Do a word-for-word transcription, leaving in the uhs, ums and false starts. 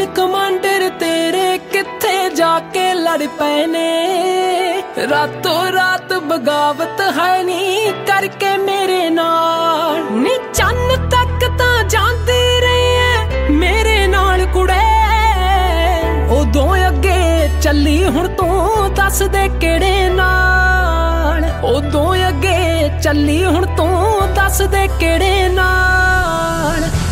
Commander तेरे किथे जाके लड़ पए ने। रातों रात बगावत है नी करके मेरे नाल। नी चन्न तक तां जांदी रही है मेरे नाल कुड़े। उदों अगे चली हुण तू दस दे किहड़े नाल। उदों अगे चली हुण तू दस दे किहड़े नाल।